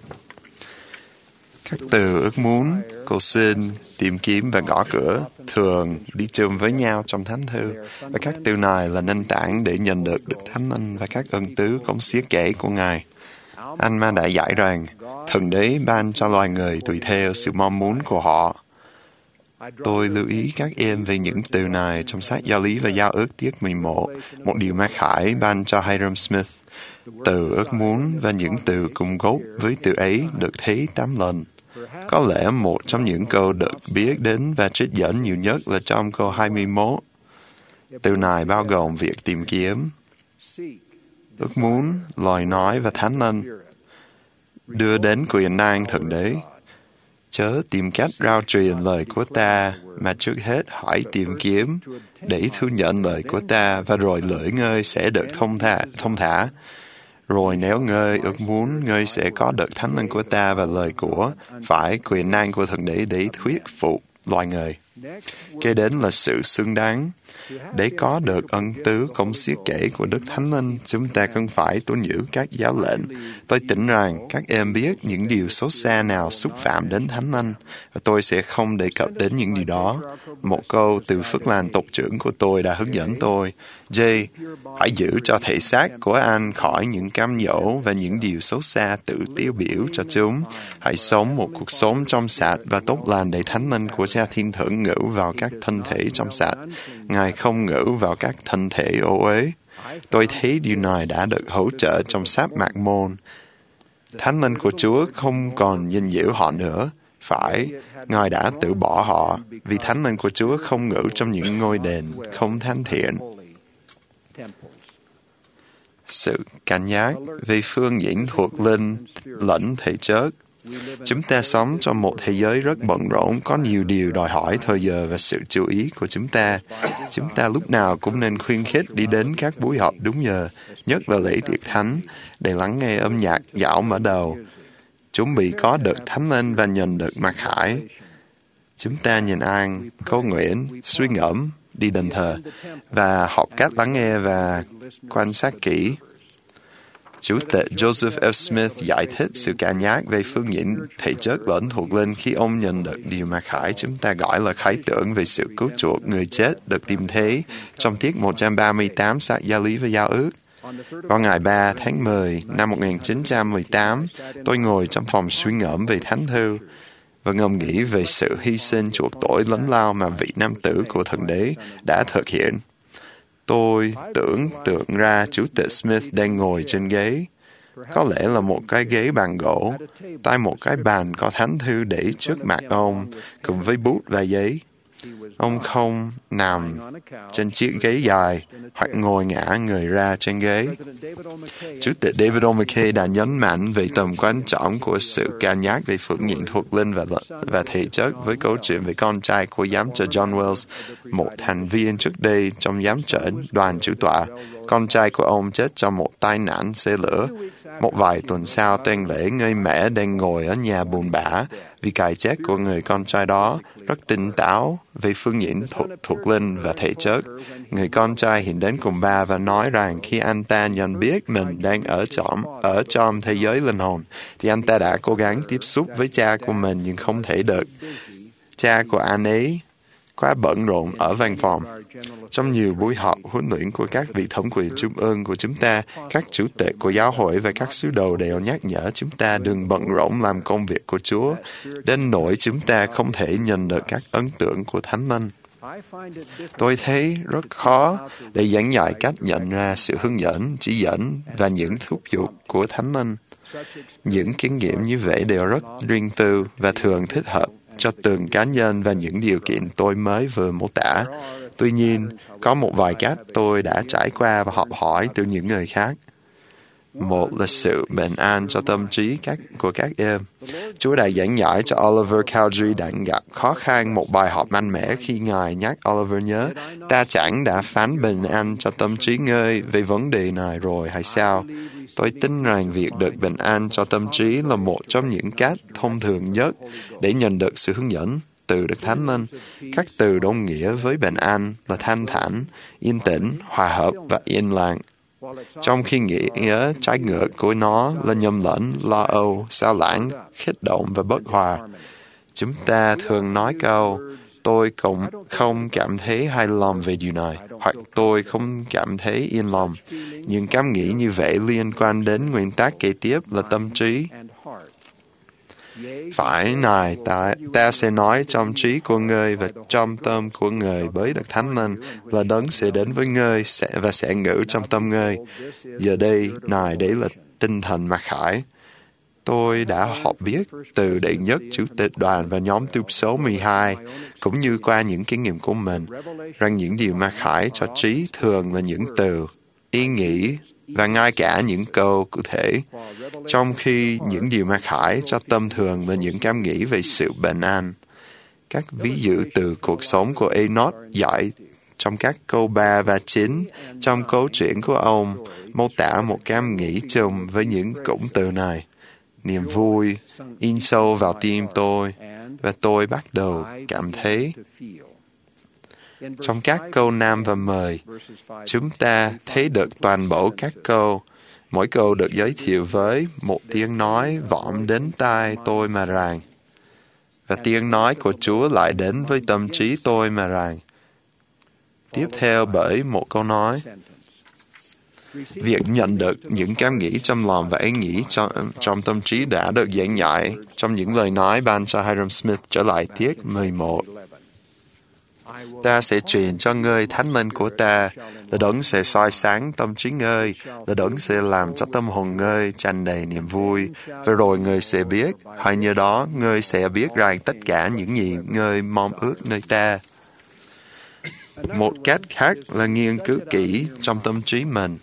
Các từ ước muốn, cầu xin, tìm kiếm và gõ cửa thường đi chung với nhau trong Thánh Thư, và các từ này là nền tảng để nhận được Đức Thánh Linh và các ân tứ không xiết kể của Ngài. Alma đã giải rằng, Thượng Đế ban cho loài người tùy theo sự mong muốn của họ. Tôi lưu ý các em về những từ này trong sách Giáo lý và Giao ước tiết 11, một điều mà Khải ban cho Hiram Smith. Từ ước muốn và những từ cùng gốc với từ ấy được thấy 8 lần. Có lẽ một trong những câu được biết đến và trích dẫn nhiều nhất là trong câu 21. Từ này bao gồm việc tìm kiếm, ước muốn, lời nói và Thánh Linh, đưa đến quyền năng Thượng Đế. Chớ tìm cách rao truyền lời của ta, mà trước hết hãy tìm kiếm để thu nhận lời của ta, và rồi lời ngươi sẽ được thông thả. Rồi nếu ngươi ước muốn, ngươi sẽ có được Thánh Linh của ta và lời của, phải quyền năng của Thượng Đế để thuyết phục loài người. Kế đến là sự xứng đáng. Để có được ân tứ không xiết kể của Đức Thánh Linh, chúng ta cần phải tuân giữ các giáo lệnh. Tôi tin rằng các em biết những điều xấu xa nào xúc phạm đến Thánh Linh, và tôi sẽ không đề cập đến những điều đó. Một câu từ Phước Lành tộc trưởng của tôi đã hướng dẫn tôi: Jay, hãy giữ cho thể xác của anh khỏi những cám dỗ và những điều xấu xa tự tiêu biểu cho chúng. Hãy sống một cuộc sống trong sạch và tốt lành để Thánh Linh của Cha Thiên Thượng ngự vào các thân thể trong sạch. Ngài không ngự vào các thân thể ô uế. Tôi thấy điều này đã được hỗ trợ trong sách Mạc Môn. Thánh Linh của Chúa không còn gìn giữ họ nữa. Phải, Ngài đã từ bỏ họ, vì Thánh Linh của Chúa không ngự trong những ngôi đền không thánh thiện. Sự cảnh giác về phương diện thuộc linh lẫn thể chất. Chúng ta sống trong một thế giới rất bận rộn, có nhiều điều đòi hỏi thời giờ và sự chú ý của chúng ta. Chúng ta lúc nào cũng nên khuyến khích đi đến các buổi họp đúng giờ, nhất là lễ tiệc thánh, để lắng nghe âm nhạc dạo mở đầu. Chuẩn bị có được Thánh Linh và nhận được mặc khải. Chúng ta nhìn ăn, cầu nguyện, suy ngẫm, đi đền thờ, và học cách lắng nghe và quan sát kỹ. Chủ tịch Joseph F. Smith giải thích sự cảnh giác về phương diện thể chất lẫn thuộc linh khi ông nhận được điều mà Khải chúng ta gọi là khải tượng về sự cứu chuộc người chết được tìm thấy trong tiết 138 sách Giáo lý và Giao ước. Vào ngày 3 tháng 10 năm 1918, tôi ngồi trong phòng suy ngẫm về Thánh Thư và ngẫm nghĩ về sự hy sinh chuộc tội lớn lao mà vị nam tử của Thượng Đế đã thực hiện. Tôi tưởng tượng ra Chủ tịch Smith đang ngồi trên ghế. Có lẽ là một cái ghế bằng gỗ, tại một cái bàn có Thánh Thư để trước mặt ông, cùng với bút và giấy. Ông không nằm trên chiếc ghế dài hoặc ngồi ngả người ra trên ghế. Chủ tịch David O. McKay đã nhấn mạnh về tầm quan trọng của sự cảnh giác về phương diện thuộc linh và thể chất với câu chuyện về con trai của giám trợ John Wells, một thành viên trước đây trong giám trợ đoàn chủ tọa. Con trai của ông chết trong một tai nạn xe lửa. Một vài tuần sau, tang lễ, người mẹ đang ngồi ở nhà buồn bã vì cái chết của người con trai đó, rất tỉnh táo về phương diện thuộc linh và thể chất. Người con trai hiện đến cùng bà và nói rằng khi anh ta nhận biết mình đang ở trong thế giới linh hồn, thì anh ta đã cố gắng tiếp xúc với cha của mình nhưng không thể được. Cha của anh ấy quá bận rộn ở văn phòng. Trong nhiều buổi họp huấn luyện của các vị thống quyền trung ương của chúng ta, các chủ tịch của giáo hội và các sứ đồ đều nhắc nhở chúng ta đừng bận rộn làm công việc của Chúa, đến nỗi chúng ta không thể nhận được các ấn tượng của Thánh Linh. Tôi thấy rất khó để giảng dạy cách nhận ra sự hướng dẫn, chỉ dẫn và những thúc giục của Thánh Linh. Những kinh nghiệm như vậy đều rất riêng tư và thường thích hợp cho từng cá nhân và những điều kiện tôi mới vừa mô tả. Tuy nhiên, có một vài cách tôi đã trải qua và học hỏi từ những người khác. Một là sự bình an cho tâm trí của các em. Chúa đã giảng giải cho Oliver Cowdery đã gặp khó khăn một bài học mạnh mẽ khi Ngài nhắc Oliver nhớ, ta chẳng đã phán bình an cho tâm trí ngươi về vấn đề này rồi hay sao? Tôi tin rằng việc được bình an cho tâm trí là một trong những cách thông thường nhất để nhận được sự hướng dẫn từ Đức Thánh Linh. Các từ đồng nghĩa với bình an là thanh thản, yên tĩnh, hòa hợp và yên lặng. Trong khi nghĩa trái ngược của nó là nhầm lẫn, lo âu, sao lãng, kích động và bất hòa. Chúng ta thường nói câu, tôi cũng không cảm thấy hài lòng về điều này, hoặc tôi không cảm thấy yên lòng. Nhưng cảm nghĩ như vậy liên quan đến nguyên tắc kế tiếp là tâm trí. Phải này, ta sẽ nói trong trí của ngươi và trong tâm của ngươi bởi Đức Thánh Linh là đấng sẽ đến với ngươi và sẽ ngự trong tâm ngươi. Giờ đây, này, đấy là tinh thần mặc khải. Tôi đã học biết từ đệ nhất chủ tịch đoàn và nhóm tu số 12, cũng như qua những kinh nghiệm của mình, rằng những điều mặc khải cho trí thường là những từ, ý nghĩ, và ngay cả những câu cụ thể, trong khi những điều mặc khải cho tâm thường là những cảm nghĩ về sự bình an. Các ví dụ từ cuộc sống của Enoch dạy trong các câu 3 và 9 trong câu chuyện của ông mô tả một cảm nghĩ chung với những cụm từ này. Niềm vui in sâu vào tim tôi và tôi bắt đầu cảm thấy. Trong các câu 5 và 10, chúng ta thấy được toàn bộ các câu. Mỗi câu được giới thiệu với một tiếng nói vọng đến tai tôi mà rằng. Và tiếng nói của Chúa lại đến với tâm trí tôi mà rằng. Tiếp theo bởi một câu nói. Việc nhận được những cảm nghĩ trong lòng và ý nghĩ trong tâm trí đã được giảng giải trong những lời nói ban cho Hiram Smith trở lại tiết 11. Ta sẽ truyền cho ngươi Thánh Linh của ta, là đấng sẽ soi sáng tâm trí ngươi, là đấng sẽ làm cho tâm hồn ngươi tràn đầy niềm vui. Và rồi ngươi sẽ biết, hay như đó, ngươi sẽ biết rằng tất cả những gì ngươi mong ước nơi ta. Một cách khác là nghiên cứu kỹ trong tâm trí mình.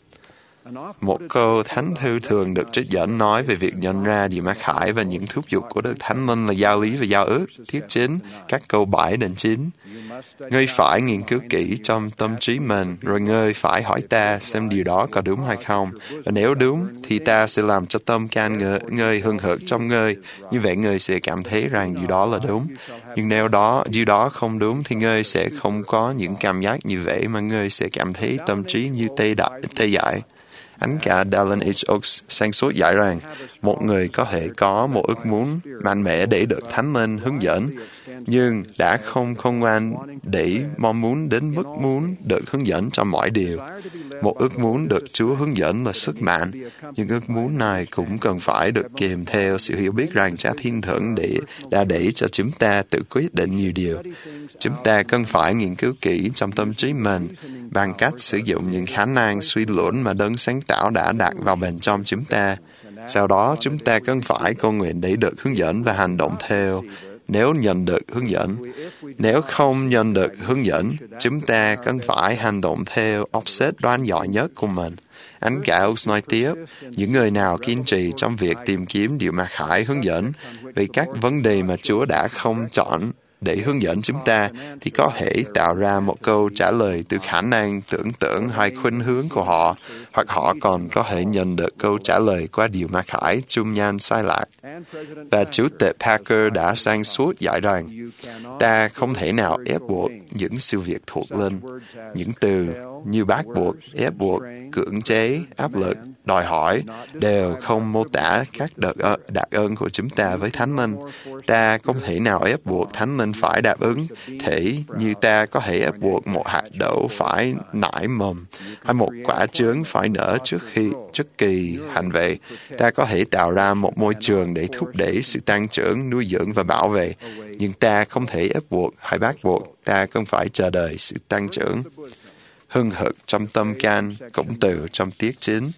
Một câu thánh thư thường được trích dẫn nói về việc nhận ra điều mặc khải và những thúc giục của Đức Thánh Linh là giao lý và giao ước, tiết 9, các câu 7 đến 9. Ngươi phải nghiên cứu kỹ trong tâm trí mình, rồi ngươi phải hỏi ta xem điều đó có đúng hay không. Và nếu đúng, thì ta sẽ làm cho tâm can ngươi hưng hực trong ngươi. Như vậy ngươi sẽ cảm thấy rằng điều đó là đúng. Nhưng nếu điều đó không đúng, thì ngươi sẽ không có những cảm giác như vậy, mà ngươi sẽ cảm thấy tâm trí như tê dại. Anh cả Dallin H. Oaks sáng suốt giải rằng một người có thể có một ước muốn mạnh mẽ để được Thánh Linh hướng dẫn, nhưng đã không khôn ngoan để mong muốn đến mức muốn được hướng dẫn trong mọi điều. Một ước muốn được Chúa hướng dẫn là sức mạnh, nhưng ước muốn này cũng cần phải được kèm theo sự hiểu biết rằng Cha Thiên Thượng đã để cho chúng ta tự quyết định nhiều điều. Chúng ta cần phải nghiên cứu kỹ trong tâm trí mình bằng cách sử dụng những khả năng suy luận mà Đấng Sáng tạo đã đặt vào bên trong chúng ta. Sau đó, chúng ta cần phải cầu nguyện để được hướng dẫn và hành động theo. Nếu nhận được hướng dẫn, nếu không nhận được hướng dẫn, chúng ta cần phải hành động theo offset đoán giỏi nhất của mình. Anh cả Oaks nói tiếp, những người nào kiên trì trong việc tìm kiếm điều mặc khải hướng dẫn về các vấn đề mà Chúa đã không chọn để hướng dẫn chúng ta, thì có thể tạo ra một câu trả lời từ khả năng tưởng tượng hay khuynh hướng của họ, hoặc họ còn có thể nhận được câu trả lời qua điều mặc khải trung nhan sai lạc. Và Chủ tịch Parker đã sáng suốt giải rằng, ta không thể nào ép buộc những sự việc thuộc linh. Những từ như bắt buộc, ép buộc, cưỡng chế, áp lực, đòi hỏi đều không mô tả các đặc ơn của chúng ta với Thánh Linh. Ta không thể nào ép buộc Thánh Linh phải đáp ứng thể như ta có thể ép buộc một hạt đậu phải nảy mầm hay một quả trứng phải nở trước kỳ hành vệ. Ta có thể tạo ra một môi trường để thúc đẩy sự tăng trưởng, nuôi dưỡng và bảo vệ, nhưng ta không thể ép buộc hay bắt buộc. Ta cần phải chờ đợi sự tăng trưởng. Hưng hực trong tâm can, cụm từ trong tiết 9.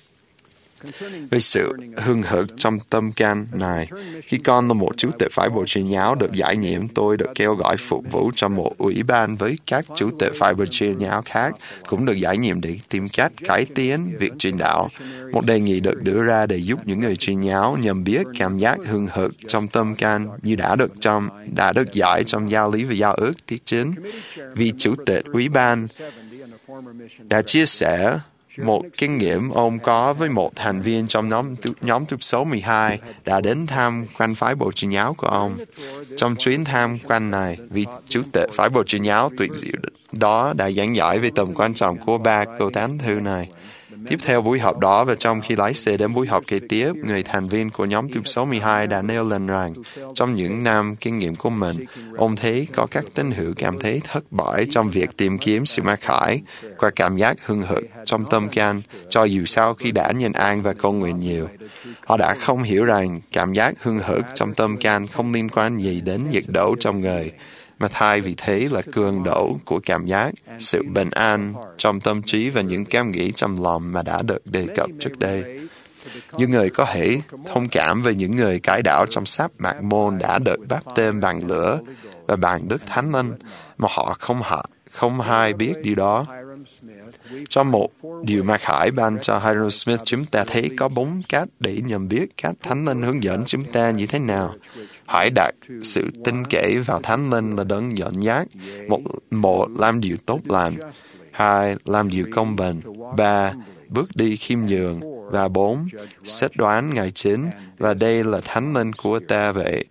Về sự hưng hực trong tâm can này, khi con là một chủ tịch phái bộ truyền giáo được giải nhiệm, tôi được kêu gọi phục vụ trong một ủy ban với các chủ tịch phái bộ truyền giáo khác cũng được giải nhiệm để tìm cách cải tiến việc truyền đạo. Một đề nghị được đưa ra để giúp những người truyền giáo nhận biết cảm giác hưng hực trong tâm can như đã được giải trong giao lý và giao ước tiết 9. Vì chủ tịch ủy ban đã chia sẻ một kinh nghiệm ông có với một thành viên trong nhóm tiếp số 12 đã đến thăm quan phái bộ truyền giáo của ông. Trong chuyến tham quan này, vị chủ tịch phái bộ truyền giáo tuyệt diệu đó đã giảng giải về tầm quan trọng của ba câu thánh thư này. Tiếp theo buổi họp đó và trong khi lái xe đến buổi họp kế tiếp, người thành viên của nhóm tiếp số 12 đã nêu lên rằng trong những năm kinh nghiệm của mình, ông thấy có các tín hữu cảm thấy thất bại trong việc tìm kiếm sự mặc khải qua cảm giác hưng hực trong tâm can, cho dù sau khi đã nhân an và cầu nguyện nhiều. Họ đã không hiểu rằng cảm giác hưng hực trong tâm can không liên quan gì đến nhiệt độ trong người, mà thay vì thế là cường độ của cảm giác, sự bình an trong tâm trí và những cảm nghĩ trong lòng mà đã được đề cập trước đây. Những người có thể thông cảm với những người cải đạo trong sách Mạc Môn đã được báp têm bằng lửa và bằng Đức Thánh Linh, mà họ không hay biết điều đó. Trong một điều Mạc Hải ban cho Hiram Smith, chúng ta thấy có 4 cách để nhận biết cách Thánh Linh hướng dẫn chúng ta như thế nào. Hãy đặt sự tin cậy vào Thánh Linh là đấng dẫn dắt. Một, làm điều tốt lành. 2, làm điều công bình. 3, bước đi khiêm nhường. Và 4, xét đoán ngày chính. Và đây là Thánh Linh của ta vậy.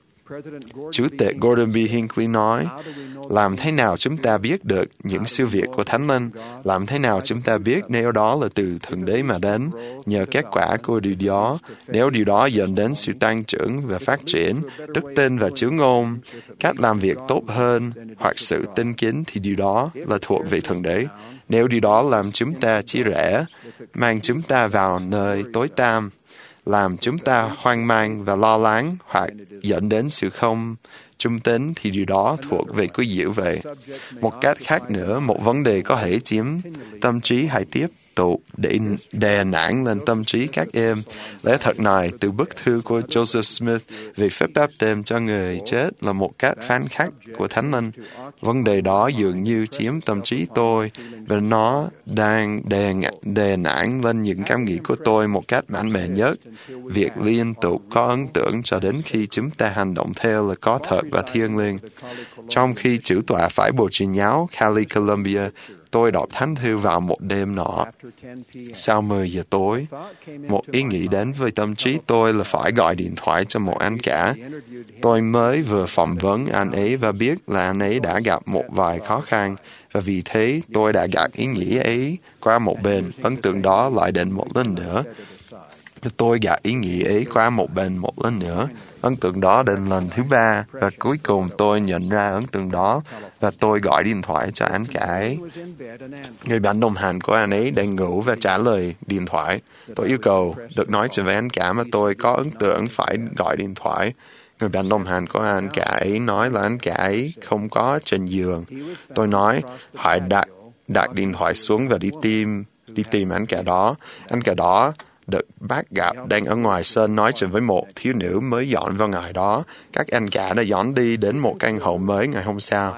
Chủ tịch Gordon B. Hinckley nói, làm thế nào chúng ta biết được những siêu việt của Thánh Linh? Làm thế nào chúng ta biết nếu đó là từ Thượng Đế mà đến? Nhờ kết quả của điều đó, nếu điều đó dẫn đến sự tăng trưởng và phát triển, đức tin và chữ ngôn, cách làm việc tốt hơn, hoặc sự tinh kính thì điều đó là thuộc về Thượng Đế. Nếu điều đó làm chúng ta chia rẽ, mang chúng ta vào nơi tối tăm, làm chúng ta hoang mang và lo lắng hoặc dẫn đến sự không trung tín thì điều đó thuộc về quý diệu vậy. Một cách khác nữa, một vấn đề có thể chiếm tâm trí hay tiếp tục để đè nặng lên tâm trí các em. Lẽ thật này từ bức thư của Joseph Smith về phép báp têm cho người chết là một cách phán khắc của Thánh Linh. Vấn đề đó dường như chiếm tâm trí tôi và nó đang đè nặng lên những cảm nghĩ của tôi một cách mạnh mẽ nhất. Việc liên tục có ấn tượng cho đến khi chúng ta hành động theo là có thật và thiêng liêng. Trong khi chủ tọa phái bộ truyền giáo Cali, Columbia, tôi đọc thánh thư vào một đêm nọ. Sau 10 giờ tối, một ý nghĩ đến với tâm trí tôi là phải gọi điện thoại cho một anh cả. Tôi mới vừa phỏng vấn anh ấy và biết là anh ấy đã gặp một vài khó khăn, và vì thế tôi đã gạt ý nghĩ ấy qua một bên. Ấn tượng đó lại đến một lần nữa. Tôi gạt ý nghĩ ấy qua một bên một lần nữa. Ấn tượng đó đến lần thứ 3, và cuối cùng tôi nhận ra ấn tượng đó, và tôi gọi điện thoại cho anh cả ấy. Người bạn đồng hành của anh ấy đang ngủ và trả lời điện thoại. Tôi yêu cầu được nói chuyện với anh cả mà tôi có ấn tượng phải gọi điện thoại. Người bạn đồng hành của anh cả ấy nói là anh cả ấy không có trên giường. Tôi nói, hãy đặt điện thoại xuống và đi tìm anh cả đó. Anh cả đó được bác gặp đang ở ngoài sân nói chuyện với một thiếu nữ mới dọn vào ngày đó. Các anh cả đã dọn đi đến một căn hộ mới ngày hôm sau.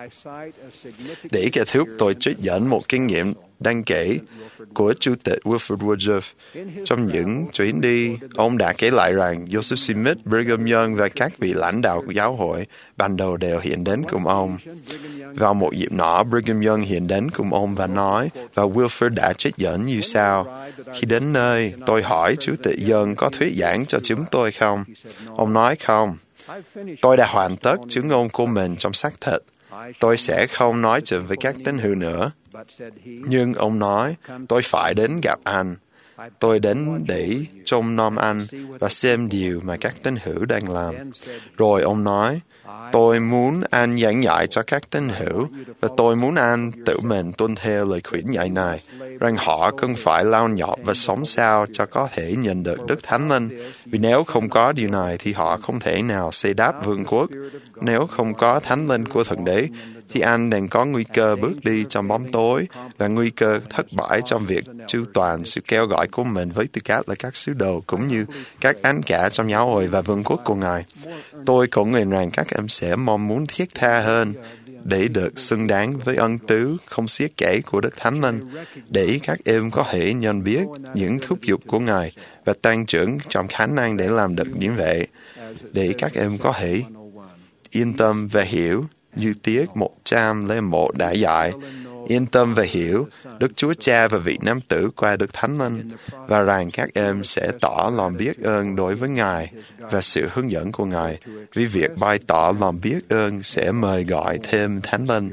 Để kết thúc, tôi trích dẫn một kinh nghiệm đáng kể của Chủ tịch Wilford Woodruff. Trong những chuyến đi, ông đã kể lại rằng Joseph Smith, Brigham Young và các vị lãnh đạo của giáo hội ban đầu đều hiện đến cùng ông. Vào một dịp nọ, Brigham Young hiện đến cùng ông và nói, và Wilford đã trích dẫn như sau. Khi đến nơi, tôi hỏi Chủ tịch Young có thuyết giảng cho chúng tôi không? Ông nói không. Tôi đã hoàn tất chứng ngôn của mình trong xác thịt. Tôi sẽ không nói chuyện với các tín hữu nữa. Nhưng ông nói, tôi phải đến gặp anh. Tôi đến để trông nom anh và xem điều mà các tín hữu đang làm. Rồi ông nói, tôi muốn anh giảng dạy cho các tín hữu và tôi muốn anh tự mình tuân theo lời khuyên dạy này, rằng họ cần phải lao nhọc và sống sao cho có thể nhận được Đức Thánh Linh. Vì nếu không có điều này thì họ không thể nào xây đắp vương quốc. Nếu không có Thánh Linh của Thượng Đế, thì anh đang có nguy cơ bước đi trong bóng tối và nguy cơ thất bại trong việc chu toàn sự kêu gọi của mình với tư cách là các sứ đồ cũng như các anh cả trong giáo hội và vương quốc của Ngài. Tôi cũng nguyện rằng các em sẽ mong muốn thiết tha hơn để được xứng đáng với ân tứ không xiết kể của Đức Thánh Linh, để các em có thể nhận biết những thúc giục của Ngài và tăng trưởng trong khả năng để làm được như vậy, để các em có thể yên tâm và hiểu như tiết 101 đã dạy, yên tâm và hiểu Đức Chúa Cha và vị Nam Tử qua Đức Thánh Linh, và rằng các em sẽ tỏ lòng biết ơn đối với Ngài và sự hướng dẫn của Ngài, vì việc bày tỏ lòng biết ơn sẽ mời gọi thêm Thánh Linh.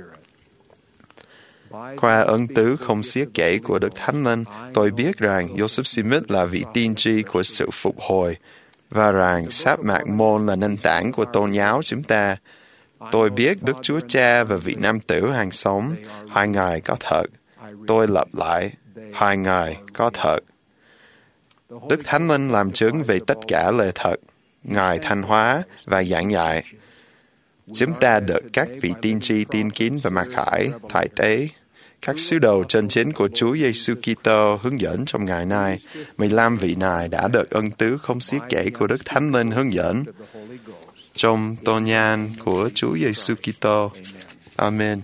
Qua ân tứ không xiết kể của Đức Thánh Linh, tôi biết rằng Joseph Smith là vị tiên tri của sự phục hồi, và rằng Sáp Mạc Môn là nền tảng của tôn giáo chúng ta. Tôi biết Đức Chúa Cha và vị Nam Tử hàng sống, hai Ngài có thật. Tôi lặp lại, hai Ngài có thật. Đức Thánh Linh làm chứng về tất cả lời thật. Ngài thanh hóa và giảng dạy. Chúng ta được các vị tiên tri tiên kín và mặc khải, thầy tế, các sứ đồ chân chính của Chúa Giêsu Kitô hướng dẫn trong ngày nay. 15 vị này đã được ân tứ không xiết kể của Đức Thánh Linh hướng dẫn trong tôn nhan của Chúa Giêsu Kitô. Amen.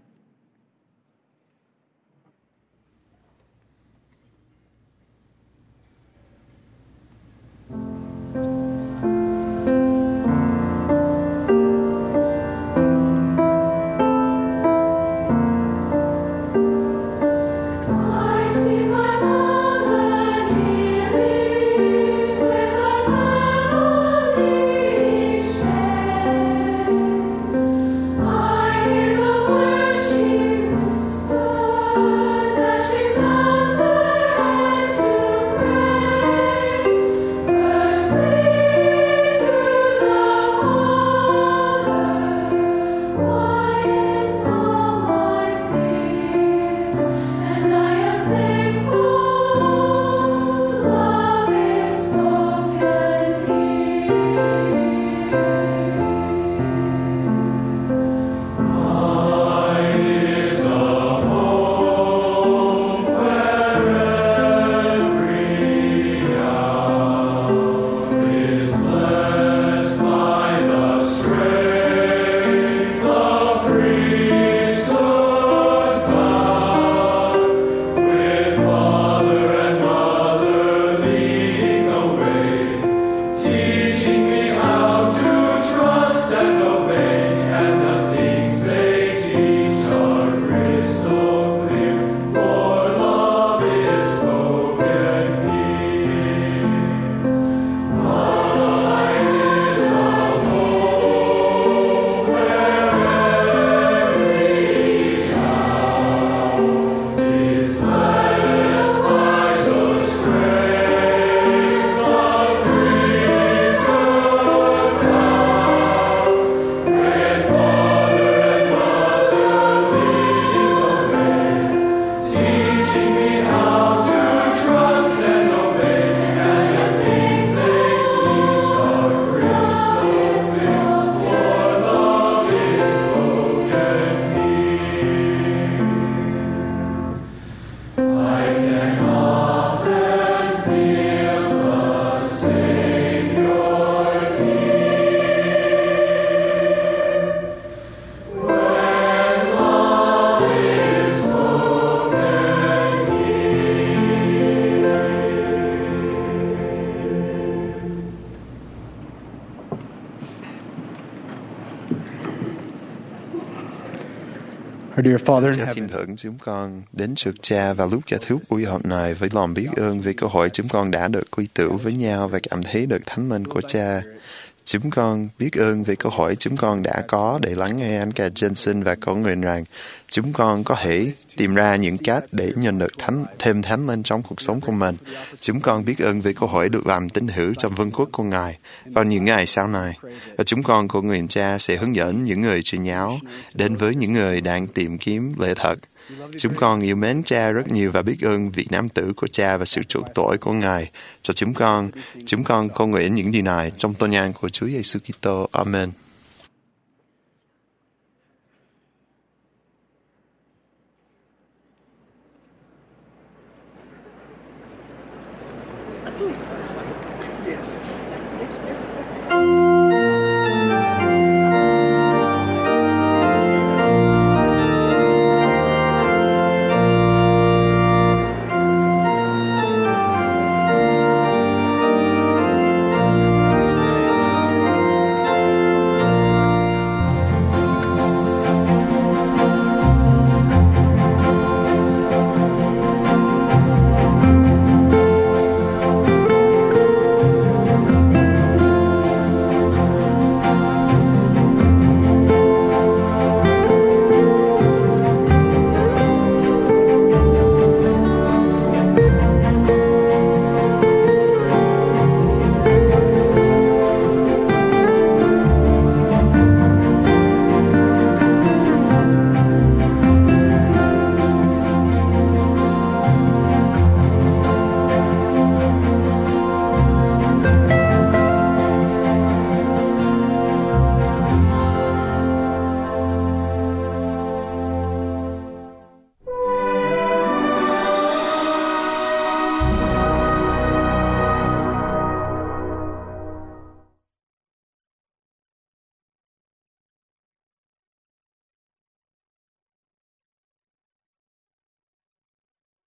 Cha Thiên Thượng, chúng con đến trước Cha vào lúc kết thúc buổi họp này với lòng biết ơn vì cơ hội chúng con đã được quy tụ với nhau và cảm thấy được Thánh Linh của Cha. Chúng con biết ơn vì cơ hội chúng con đã có để lắng nghe anh cả Jensen và cầu nguyện rằng chúng con có thể tìm ra những cách để nhận được thêm Thánh Linh trong cuộc sống của mình. Chúng con biết ơn vì cơ hội được làm tín hữu trong vương quốc của Ngài vào những ngày sau này. Và chúng con cầu nguyện Cha sẽ hướng dẫn những người truyền giáo đến với những người đang tìm kiếm lẽ thật. Chúng con yêu mến Cha rất nhiều và biết ơn vị Nam Tử của Cha và sự chuộc tội của Ngài cho chúng con. Chúng con cầu nguyện những điều này trong tôn nhan của Chúa Giêsu Kitô. Amen.